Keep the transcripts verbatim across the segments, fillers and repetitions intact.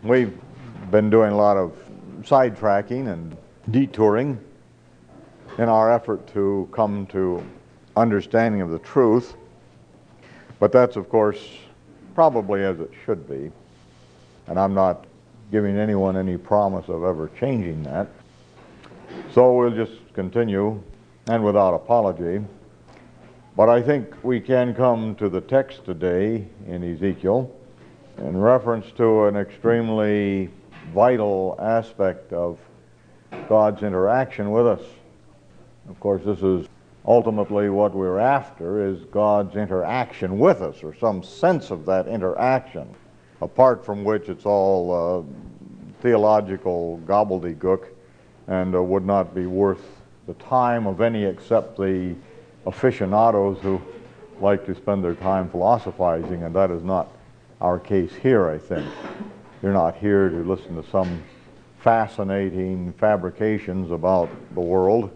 We've been doing a lot of sidetracking and detouring in our effort to come to understanding of the truth. But that's, of course, probably as it should be. And I'm not giving anyone any promise of ever changing that. So we'll just continue, and without apology. But I think we can come to the text today in Ezekiel in reference to an extremely vital aspect of God's interaction with us. Of course, this is ultimately what we're after, is God's interaction with us, or some sense of that interaction, apart from which it's all uh, theological gobbledygook and uh, would not be worth the time of any except the aficionados who like to spend their time philosophizing, and that is not our case here, I think. You're not here to listen to some fascinating fabrications about the world.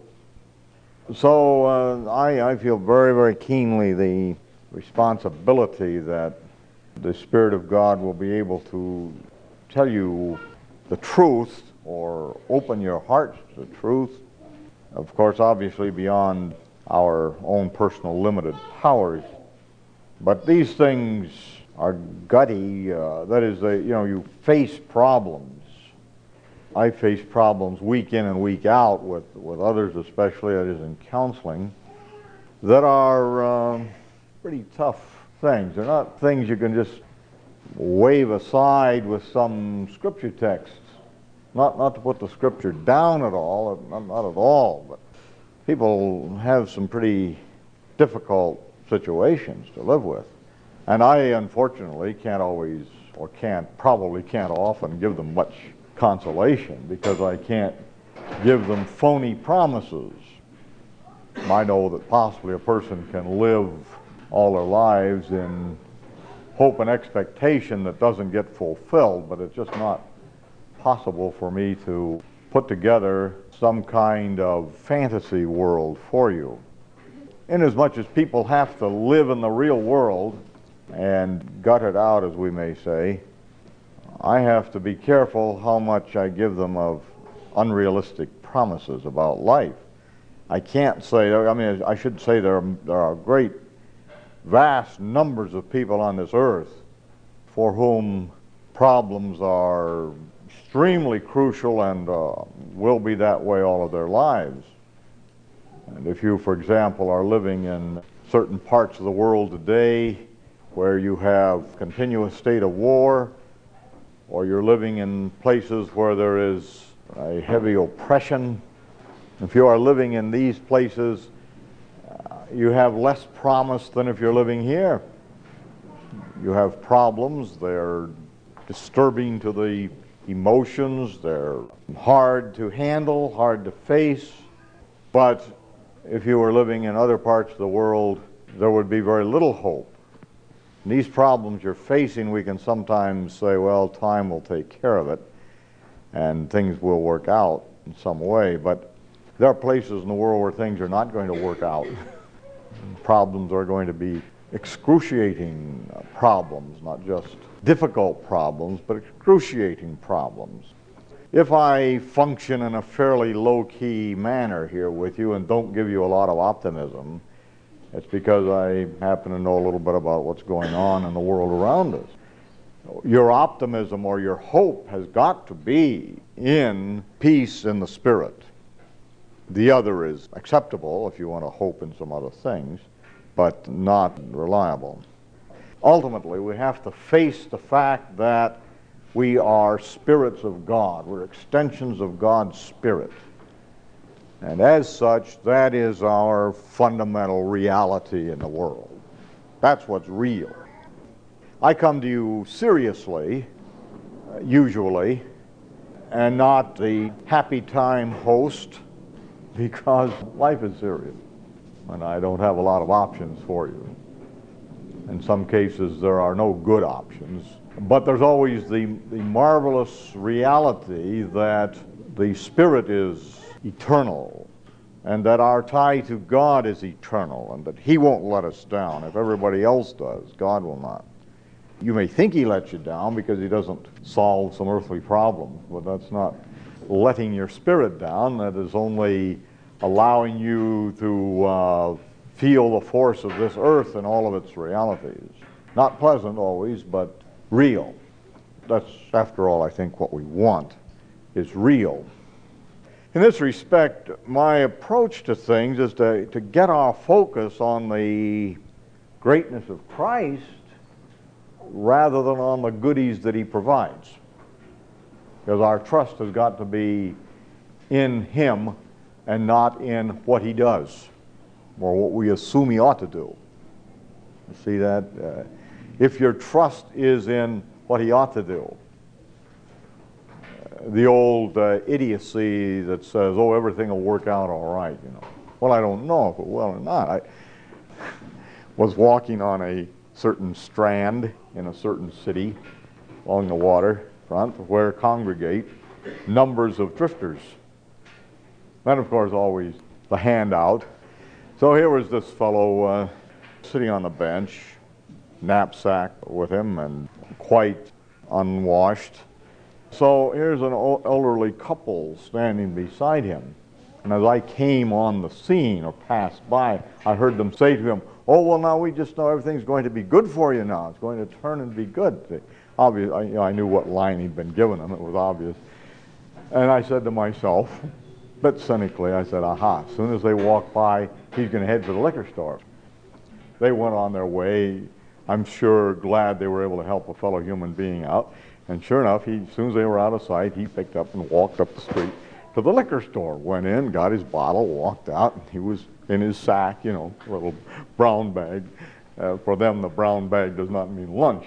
So uh, I, I feel very, very keenly the responsibility that the Spirit of God will be able to tell you the truth, or open your hearts to the truth, of course, obviously beyond our own personal limited powers. But these things are gutty. Uh, that is, they, you know, you face problems. I face problems week in and week out with, with others, especially, that is in counseling, that are uh, pretty tough things. They're not things you can just wave aside with some scripture texts. Not, not to put the scripture down at all, not, not at all, but people have some pretty difficult situations to live with. And I, unfortunately, can't always, or can't, probably can't often give them much consolation, because I can't give them phony promises. I know that possibly a person can live all their lives in hope and expectation that doesn't get fulfilled, but it's just not possible for me to put together some kind of fantasy world for you. Inasmuch as people have to live in the real world and gut it out, as we may say, I have to be careful how much I give them of unrealistic promises about life. I can't say, I mean, I should say there are, there are great, vast numbers of people on this earth for whom problems are extremely crucial and uh, will be that way all of their lives. And if you, for example, are living in certain parts of the world today where you have continuous state of war, or you're living in places where there is a heavy oppression, if you are living in these places, uh, you have less promise than if you're living here. You have problems. They're disturbing to the emotions. They're hard to handle, hard to face. But if you were living in other parts of the world, there would be very little hope. And these problems you're facing, we can sometimes say, well, time will take care of it, and things will work out in some way. But there are places in the world where things are not going to work out. Problems are going to be excruciating uh, problems, not just difficult problems, but excruciating problems. If I function in a fairly low-key manner here with you and don't give you a lot of optimism, it's because I happen to know a little bit about what's going on in the world around us. Your optimism or your hope has got to be in peace in the spirit. The other is acceptable if you want to hope in some other things, but not reliable. Ultimately, we have to face the fact that we are spirits of God. We're extensions of God's Spirit. And as such, that is our fundamental reality in the world. That's what's real. I come to you seriously, uh, usually, and not the happy time host, because life is serious, and I don't have a lot of options for you. In some cases, there are no good options, but there's always the, the marvelous reality that the Spirit is eternal, and that our tie to God is eternal, and that He won't let us down. If everybody else does, God will not. You may think he lets you down because he doesn't solve some earthly problem, but that's not letting your spirit down. That is only allowing you to uh, feel the force of this earth and all of its realities. Not pleasant always, but real. That's, after all, I think what we want is real. In this respect, my approach to things is to, to get our focus on the greatness of Christ rather than on the goodies that he provides. Because our trust has got to be in him and not in what he does or what we assume he ought to do. You see that? Uh, if your trust is in what he ought to do, uh, the old uh, idiocy that says, oh, everything will work out all right, you know. Well, I don't know if it will or not. I was walking on a certain strand in a certain city along the waterfront where congregate numbers of drifters. That, of course, always the handout. So here was this fellow uh, sitting on the bench, knapsack with him and quite unwashed. So here's an elderly couple standing beside him. And as I came on the scene or passed by, I heard them say to him, oh, well, now we just know everything's going to be good for you now. It's going to turn and be good. See, obvious, I, you know, I knew what line he'd been giving them. It was obvious. And I said to myself, a bit cynically, I said, aha, as soon as they walk by, he's going to head for the liquor store. They went on their way, I'm sure glad they were able to help a fellow human being out. And sure enough, he, as soon as they were out of sight, he picked up and walked up the street to the liquor store, went in, got his bottle, walked out, and he was in his sack, you know, a little brown bag. Uh, for them, the brown bag does not mean lunch.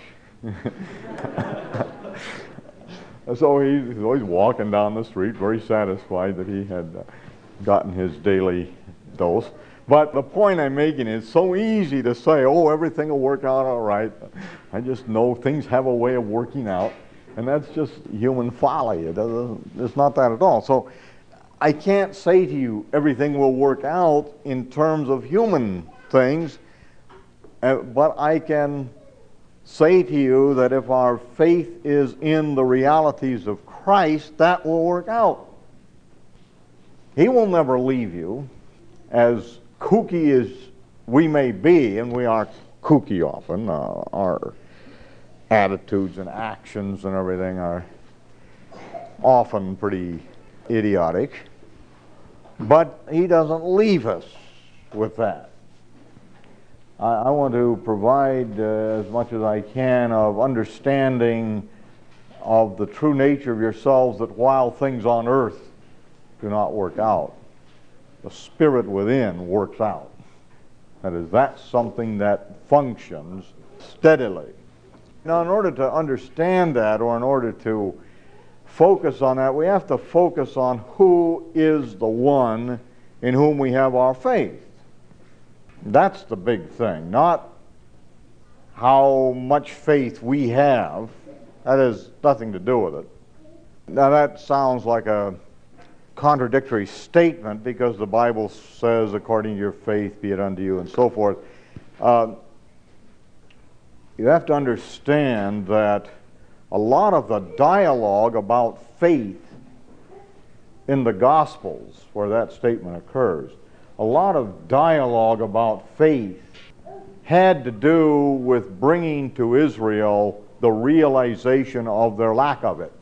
So he, he's always walking down the street, very satisfied that he had uh, gotten his daily dose. But the point I'm making is so easy to say, oh, everything will work out all right. I just know things have a way of working out. And that's just human folly. It doesn't, it's not that at all. So I can't say to you everything will work out in terms of human things, uh, but I can say to you that if our faith is in the realities of Christ, that will work out. He will never leave you. As kooky as we may be, and we are kooky often, uh, our attitudes and actions and everything are often pretty idiotic, but he doesn't leave us with that. I, I want to provide uh, as much as I can of understanding of the true nature of yourselves, that while things on earth do not work out, the spirit within works out. That is, that's something that functions steadily. Now, in order to understand that, or in order to focus on that, we have to focus on who is the one in whom we have our faith. That's the big thing, not how much faith we have. That has nothing to do with it. Now, that sounds like a contradictory statement, because the Bible says, according to your faith be it unto you, and so forth. Uh, you have to understand that a lot of the dialogue about faith in the Gospels, where that statement occurs, a lot of dialogue about faith had to do with bringing to Israel the realization of their lack of it.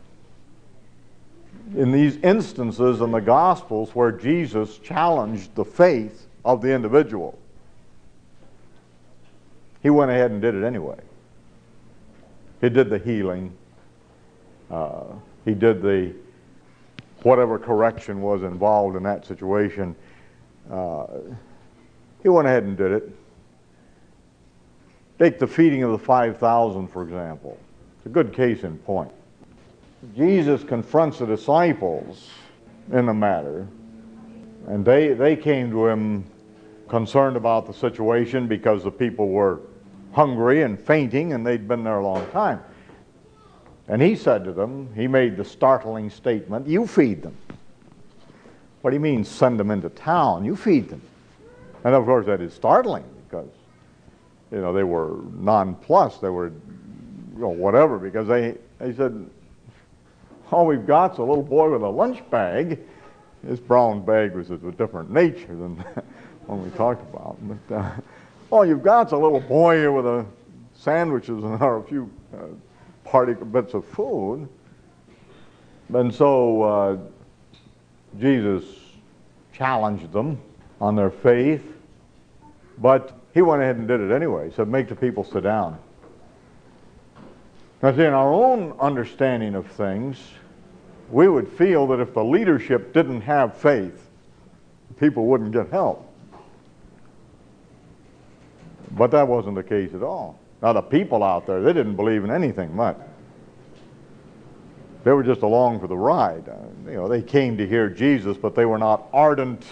In these instances in the Gospels where Jesus challenged the faith of the individual, he went ahead and did it anyway. He did the healing. Uh, he did the whatever correction was involved in that situation. Uh, he went ahead and did it. Take the feeding of the five thousand, for example. It's a good case in point. Jesus confronts the disciples in the matter, and they, they came to him concerned about the situation because the people were hungry and fainting, and they'd been there a long time. And he said to them, he made the startling statement, you feed them. What do you mean, send them into town? You feed them. And of course that is startling, because you know they were nonplussed. They were you know, whatever, because they, they said, all we've got's a little boy with a lunch bag. His brown bag was of a different nature than one we talked about. But uh, all you've got's a little boy here with a sandwiches and a few uh, party bits of food. And so uh, Jesus challenged them on their faith, but he went ahead and did it anyway. He said, make the people sit down. Now, see, in our own understanding of things, we would feel that if the leadership didn't have faith, people wouldn't get help. But that wasn't the case at all. Now, the people out there, they didn't believe in anything much. They were just along for the ride. Uh, you know, they came to hear Jesus, but they were not ardent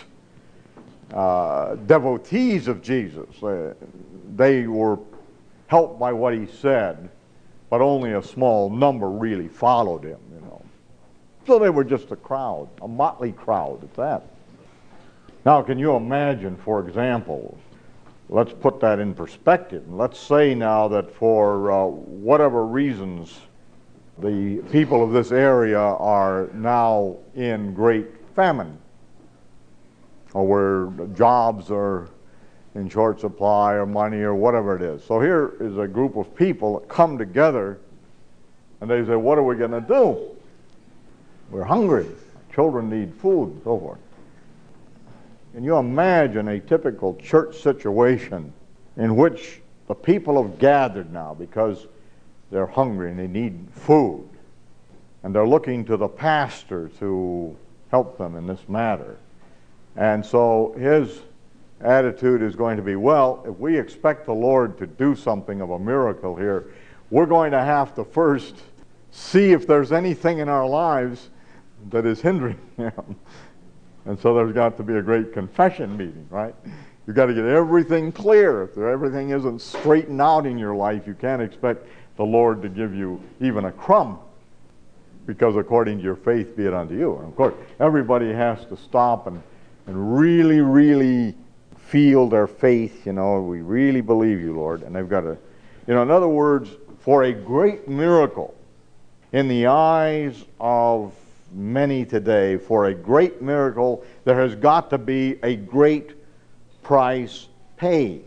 uh, devotees of Jesus. Uh, they were helped by what he said, but only a small number really followed him, you know. So they were just a crowd, a motley crowd at that. Now, can you imagine, for example, let's put that in perspective. Let's say now that for uh, whatever reasons, the people of this area are now in great famine, or where jobs are in short supply or money or whatever it is. So here is a group of people that come together and they say, what are we going to do? We're hungry. Children need food and so forth. Can you imagine a typical church situation in which the people have gathered now because they're hungry and they need food, and they're looking to the pastor to help them in this matter? And so his attitude is going to be, well, if we expect the Lord to do something of a miracle here, we're going to have to first see if there's anything in our lives that is hindering him. And so there's got to be a great confession meeting, right? You've got to get everything clear. If there, everything isn't straightened out in your life, you can't expect the Lord to give you even a crumb, because according to your faith be it unto you. And of course, everybody has to stop and, and really, really feel their faith. You know, we really believe you, Lord. And they've got to, you know, in other words, for a great miracle in the eyes of many today, for a great miracle, there has got to be a great price paid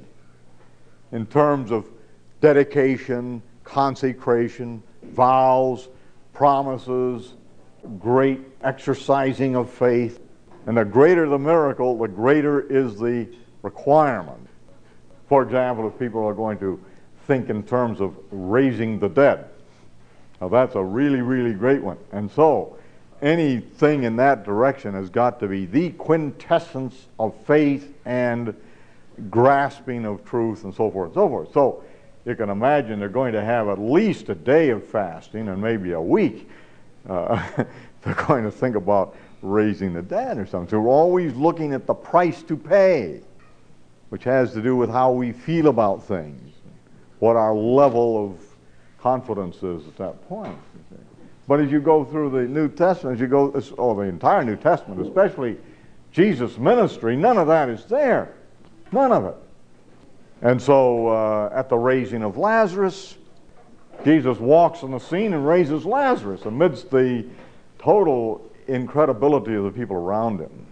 in terms of dedication, consecration, vows, promises, great exercising of faith. And the greater the miracle, the greater is the requirement. For example, if people are going to think in terms of raising the dead, now that's a really, really great one. And so anything in that direction has got to be the quintessence of faith and grasping of truth and so forth and so forth. So you can imagine they're going to have at least a day of fasting and maybe a week. Uh, they're going to think about raising the dead or something. So we're always looking at the price to pay, which has to do with how we feel about things, what our level of confidence is at that point. But as you go through the New Testament, as you go, oh, the entire New Testament, especially Jesus' ministry, none of that is there. None of it. And so uh, at the raising of Lazarus, Jesus walks on the scene and raises Lazarus amidst the total incredibility of the people around him.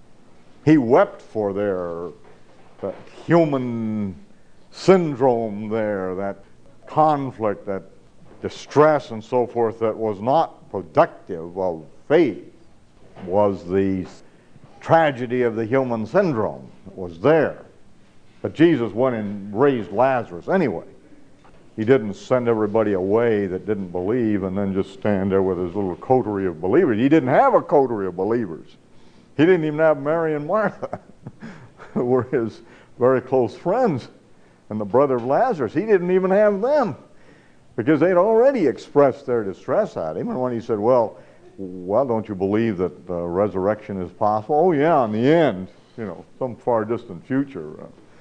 He wept for their that human syndrome there, that conflict, that distress and so forth that was not productive of faith, was the tragedy of the human syndrome that was there. But Jesus went and raised Lazarus anyway. He didn't send everybody away that didn't believe and then just stand there with his little coterie of believers. He didn't have a coterie of believers. He didn't even have Mary and Martha, who were his very close friends, and the brother of Lazarus. He didn't even have them, because they'd already expressed their distress at him. And when he said, well, well, don't you believe that the resurrection is possible? Oh, yeah, in the end, you know, some far distant future.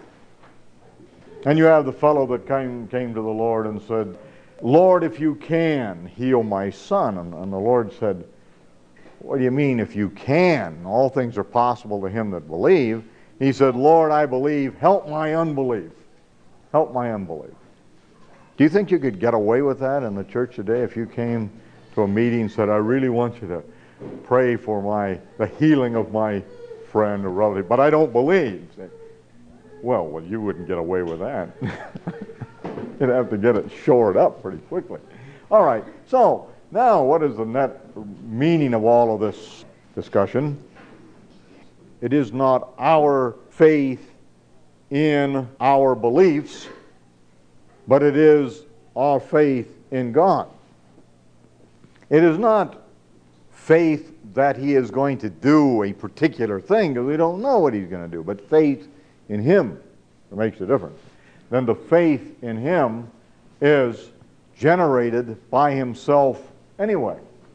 And you have the fellow that came, came to the Lord and said, Lord, if you can, heal my son. And, and the Lord said, what do you mean, if you can? All things are possible to him that believe. He said, Lord, I believe, help my unbelief. Help my unbelief. Do you think you could get away with that in the church today if you came to a meeting and said, I really want you to pray for my the healing of my friend or relative, but I don't believe? Say, well, well, you wouldn't get away with that. You'd have to get it shored up pretty quickly. All right, so now what is the net meaning of all of this discussion? It is not our faith in our beliefs, but it is our faith in God. It is not faith that He is going to do a particular thing, because we don't know what He's going to do, but faith in Him that makes the difference. Then the faith in Him is generated by Himself anyway.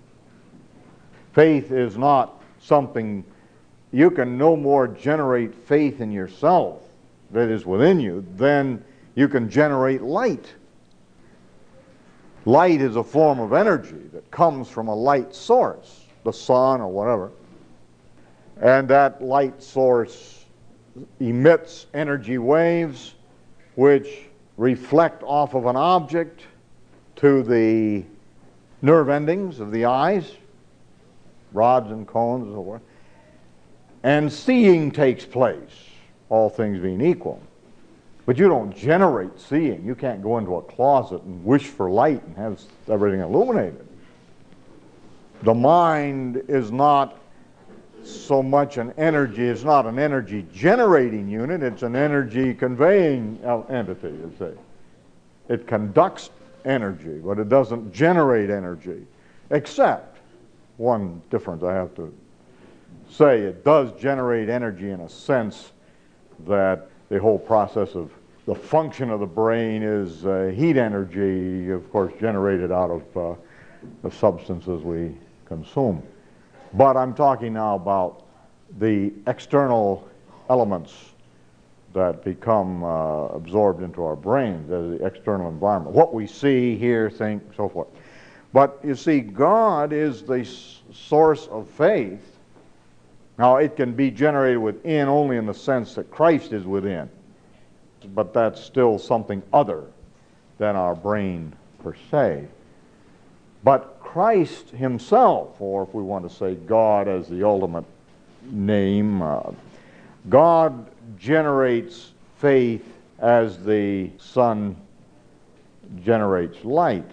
Faith is not something, you can no more generate faith in yourself that is within you than you can generate light. Light is a form of energy that comes from a light source, the sun or whatever. And that light source emits energy waves which reflect off of an object to the nerve endings of the eyes, rods and cones and so forth. And seeing takes place, all things being equal. But you don't generate seeing. You can't go into a closet and wish for light and have everything illuminated. The mind is not so much an energy, it's not an energy generating unit, it's an energy conveying entity, you see. It conducts energy, but it doesn't generate energy. Except, one difference I have to say, it does generate energy in a sense that the whole process of the function of the brain is uh, heat energy, of course, generated out of uh, the substances we consume. But I'm talking now about the external elements that become uh, absorbed into our brains as the external environment. What we see, hear, think, so forth. But you see, God is the s- source of faith. Now, it can be generated within only in the sense that Christ is within. But that's still something other than our brain per se. But Christ Himself, or if we want to say God as the ultimate name, uh, God generates faith as the sun generates light.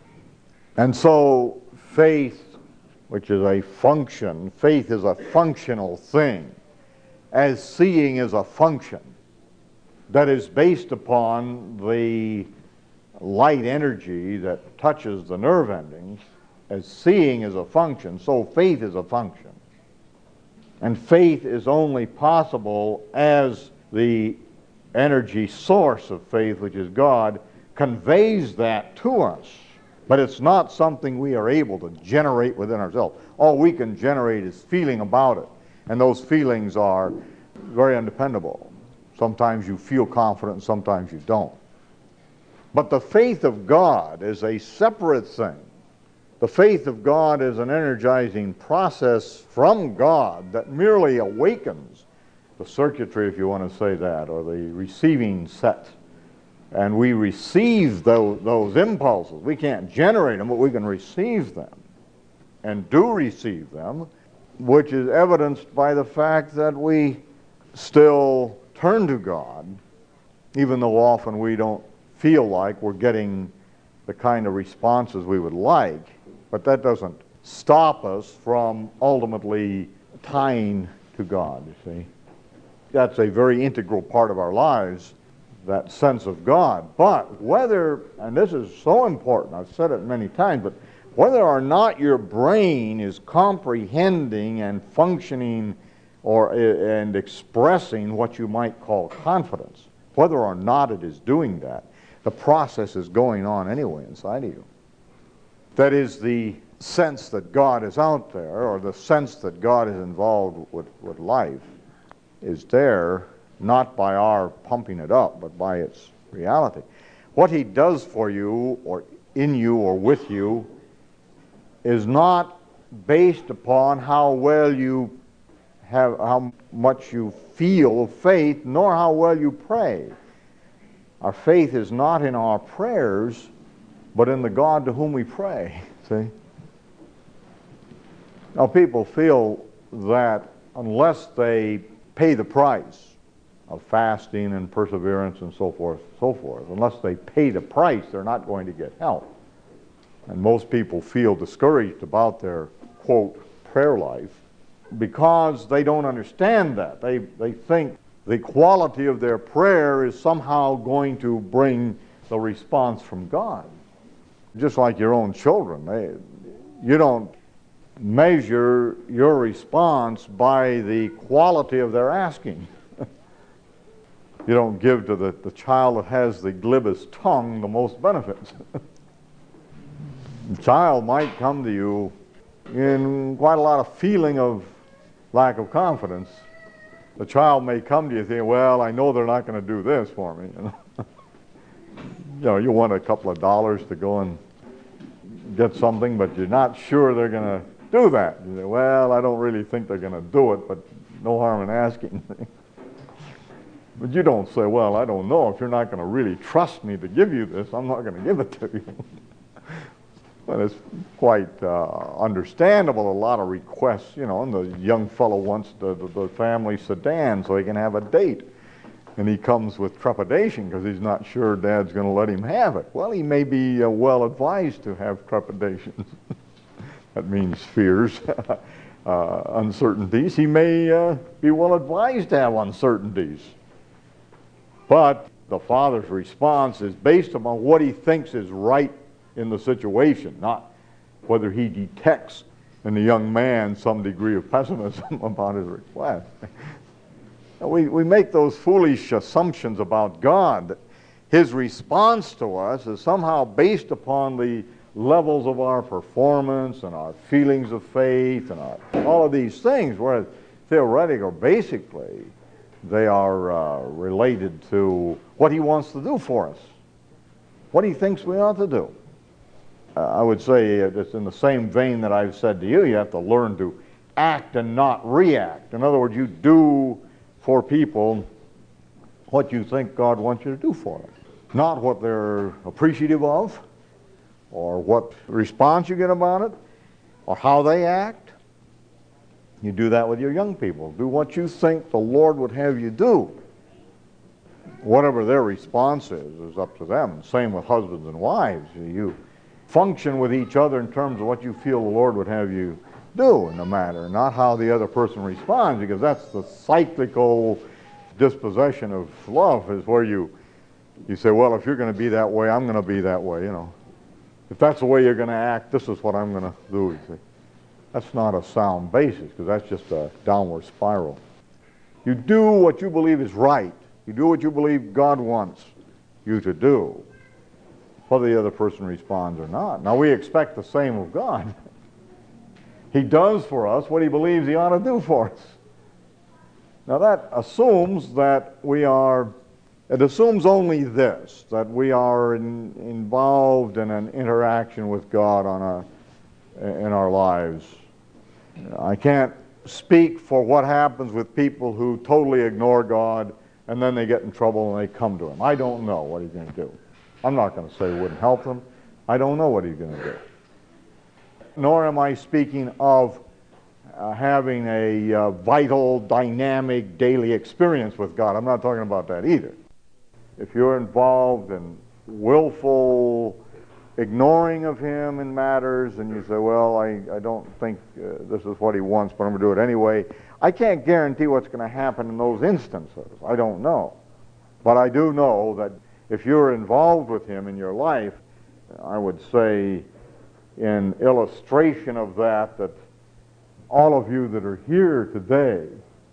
And so faith, which is a function, faith is a functional thing, as seeing is a function that is based upon the light energy that touches the nerve endings. As seeing is a function, so faith is a function. And faith is only possible as the energy source of faith, which is God, conveys that to us. But it's not something we are able to generate within ourselves. All we can generate is feeling about it. And those feelings are very undependable. Sometimes you feel confident and sometimes you don't. But the faith of God is a separate thing. The faith of God is an energizing process from God that merely awakens the circuitry, if you want to say that, or the receiving set. And we receive those, those impulses. We can't generate them, but we can receive them, and do receive them, which is evidenced by the fact that we still turn to God, even though often we don't feel like we're getting the kind of responses we would like. But that doesn't stop us from ultimately tying to God, you see. That's a very integral part of our lives, that sense of God. But whether, and this is so important, I've said it many times, but whether or not your brain is comprehending and functioning or and expressing what you might call confidence, whether or not it is doing that, the process is going on anyway inside of you. That is, the sense that God is out there, or the sense that God is involved with, with life, is there, not by our pumping it up, but by its reality. What He does for you, or in you, or with you, is not based upon how well you have, how much you feel faith, nor how well you pray. Our faith is not in our prayers, but in the God to whom we pray. See? Now, people feel that unless they pay the price of fasting and perseverance and so forth, so forth, unless they pay the price, they're not going to get help. And most people feel discouraged about their, quote, prayer life because they don't understand that. They, they think the quality of their prayer is somehow going to bring the response from God. Just like your own children. They, you don't measure your response by the quality of their asking. You don't give to the, the child that has the glibest tongue the most benefits. The child might come to you in quite a lot of feeling of lack of confidence. The child may come to you thinking, well, I know they're not going to do this for me. You know? You know, you want a couple of dollars to go and get something, but you're not sure they're going to do that. You say, well, I don't really think they're going to do it, but no harm in asking. But you don't say, well, I don't know. If you're not going to really trust me to give you this, I'm not going to give it to you. But it's quite uh, understandable, a lot of requests, you know, and the young fellow wants the, the, the family sedan so he can have a date. And he comes with trepidation because he's not sure Dad's going to let him have it. Well, he may be uh, well advised to have trepidations. That means fears, uh, uncertainties. He may uh, be well advised to have uncertainties. But the father's response is based upon what he thinks is right in the situation, not whether he detects in the young man some degree of pessimism about his request. We, we make those foolish assumptions about God, that his response to us is somehow based upon the levels of our performance and our feelings of faith and our, all of these things, whereas theoretically or basically they are uh, related to what he wants to do for us, what he thinks we ought to do. Uh, I would say it's in the same vein that I've said to you, you have to learn to act and not react. In other words, you do for people what you think God wants you to do for them, not what they're appreciative of, or what response you get about it, or how they act. You do that with your young people. Do what you think the Lord would have you do. Whatever their response is, is up to them. Same with husbands and wives. You function with each other in terms of what you feel the Lord would have you do in the matter, not how the other person responds, because that's the cyclical dispossession of love, is where you, you say, well, if you're going to be that way, I'm going to be that way, you know. If that's the way you're going to act, this is what I'm going to do, you see. That's not a sound basis, because that's just a downward spiral. You do what you believe is right. You do what you believe God wants you to do, whether the other person responds or not. Now, we expect the same of God. He does for us what he believes he ought to do for us. Now, that assumes that we are, it assumes only this, that we are in, involved in an interaction with God on a, in our lives. I can't speak for what happens with people who totally ignore God and then they get in trouble and they come to him. I don't know what he's going to do. I'm not going to say it wouldn't help them. I don't know what he's going to do. Nor am I speaking of uh, having a uh, vital, dynamic, daily experience with God. I'm not talking about that either. If you're involved in willful ignoring of him in matters, and you say, well, I, I don't think uh, this is what he wants, but I'm going to do it anyway, I can't guarantee what's going to happen in those instances. I don't know. But I do know that if you're involved with him in your life, I would say in illustration of that, that all of you that are here today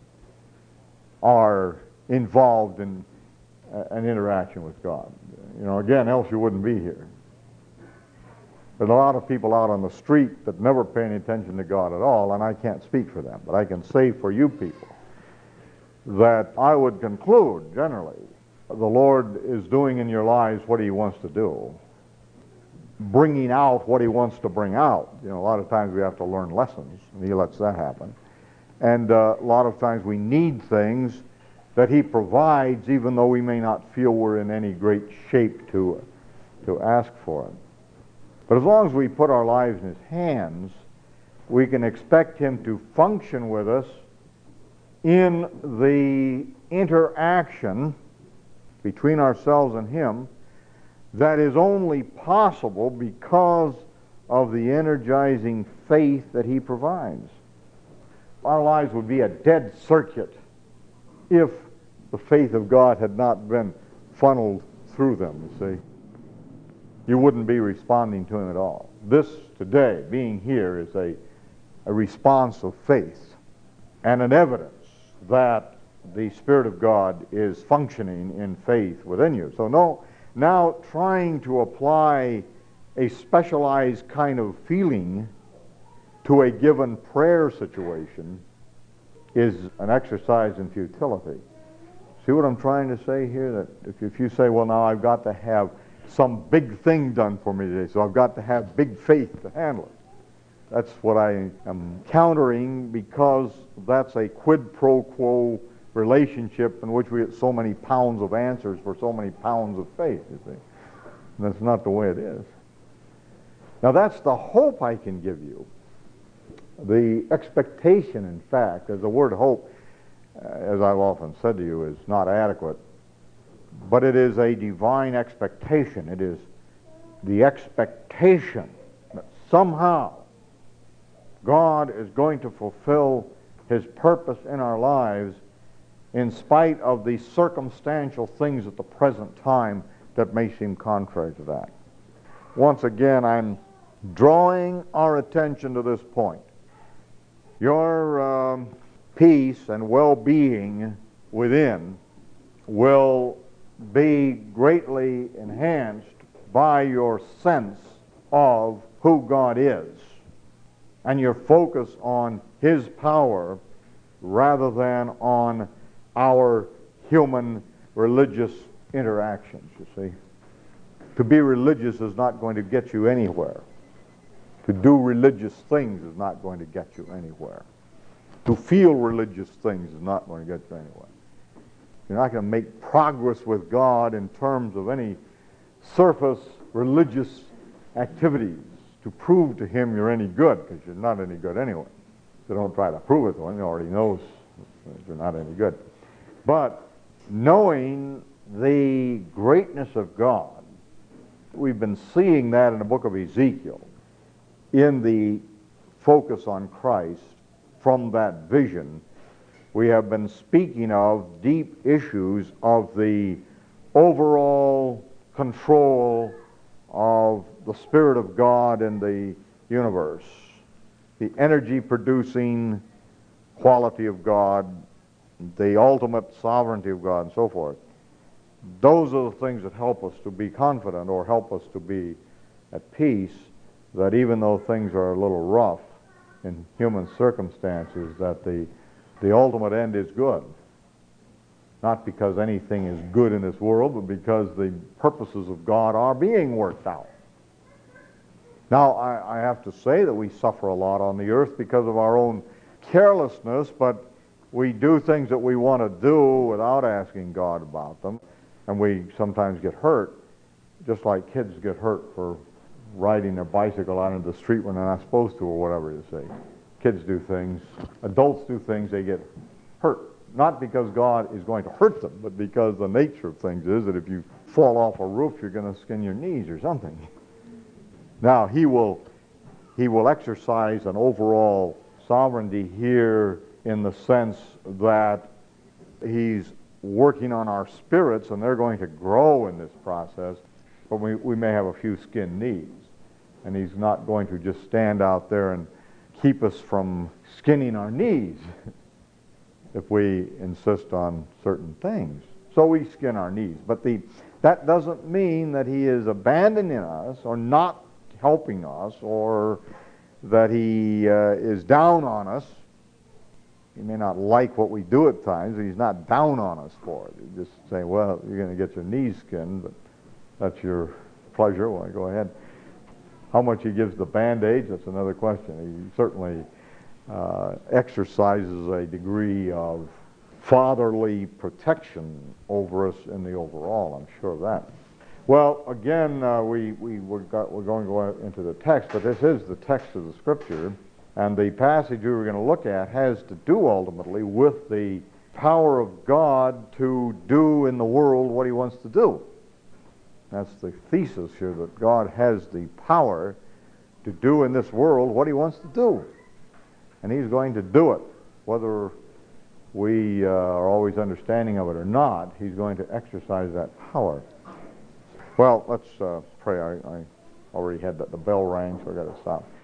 are involved in uh, an interaction with God. You know, again, else you wouldn't be here. There's a lot of people out on the street that never pay any attention to God at all, and I can't speak for them, but I can say for you people that I would conclude, generally, the Lord is doing in your lives what he wants to do, bringing out what he wants to bring out. You know, a lot of times we have to learn lessons, and he lets that happen. And uh, a lot of times we need things that He provides, even though we may not feel we're in any great shape to, to ask for it. But as long as we put our lives in His hands, we can expect Him to function with us in the interaction between ourselves and Him that is only possible because of the energizing faith that He provides. Our lives would be a dead circuit if the faith of God had not been funneled through them, you see. You wouldn't be responding to Him at all. This today, being here, is a, a response of faith and an evidence that the Spirit of God is functioning in faith within you. So no, now trying to apply a specialized kind of feeling to a given prayer situation is an exercise in futility. See what I'm trying to say here? That if, if you say, well, now I've got to have some big thing done for me today, so I've got to have big faith to handle it. That's what I am countering, because that's a quid pro quo relationship in which we get so many pounds of answers for so many pounds of faith, you see. And that's not the way it is. Now that's the hope I can give you. The expectation, in fact, as the word hope, uh, as I've often said to you, is not adequate, but it is a divine expectation. It is the expectation that somehow God is going to fulfill His purpose in our lives in spite of the circumstantial things at the present time that may seem contrary to that. Once again, I'm drawing our attention to this point. Your um, peace and well-being within will be greatly enhanced by your sense of who God is and your focus on His power rather than on our human religious interactions, you see. To be religious is not going to get you anywhere. To do religious things is not going to get you anywhere. To feel religious things is not going to get you anywhere. You're not going to make progress with God in terms of any surface religious activities to prove to Him you're any good, because you're not any good anyway. So don't try to prove it to Him. He already knows that you're not any good. But knowing the greatness of God, we've been seeing that in the book of Ezekiel, in the focus on Christ from that vision. We have been speaking of deep issues of the overall control of the Spirit of God in the universe, the energy-producing quality of God, the ultimate sovereignty of God, and so forth. Those are the things that help us to be confident, or help us to be at peace, that even though things are a little rough in human circumstances, that the, the ultimate end is good. Not because anything is good in this world, but because the purposes of God are being worked out. Now, I, I have to say that we suffer a lot on the earth because of our own carelessness, but we do things that we want to do without asking God about them, and we sometimes get hurt, just like kids get hurt for riding their bicycle out into the street when they're not supposed to, or whatever you say. Kids do things, adults do things, they get hurt. Not because God is going to hurt them, but because the nature of things is that if you fall off a roof, you're going to skin your knees or something. Now, he will, he will exercise an overall sovereignty here in the sense that He's working on our spirits, and they're going to grow in this process, but we, we may have a few skinned knees. And He's not going to just stand out there and keep us from skinning our knees if we insist on certain things. So we skin our knees. But the, that doesn't mean that He is abandoning us or not helping us, or that He uh, is down on us. He may not like what we do at times, but He's not down on us for it. He's just saying, well, you're going to get your knees skinned, but that's your pleasure. Well, go ahead. How much He gives the Band-Aids, that's another question. He certainly uh, exercises a degree of fatherly protection over us in the overall. I'm sure of that. Well, again, uh, we, we, we're, got, we're going to go into the text, but this is the text of the Scripture, and the passage we were going to look at has to do ultimately with the power of God to do in the world what he wants to do. That's the thesis here, that God has the power to do in this world what he wants to do. And he's going to do it, whether we uh, are always understanding of it or not. He's going to exercise that power. Well, let's uh, pray. I, I already had that, the bell rang, so I got to stop.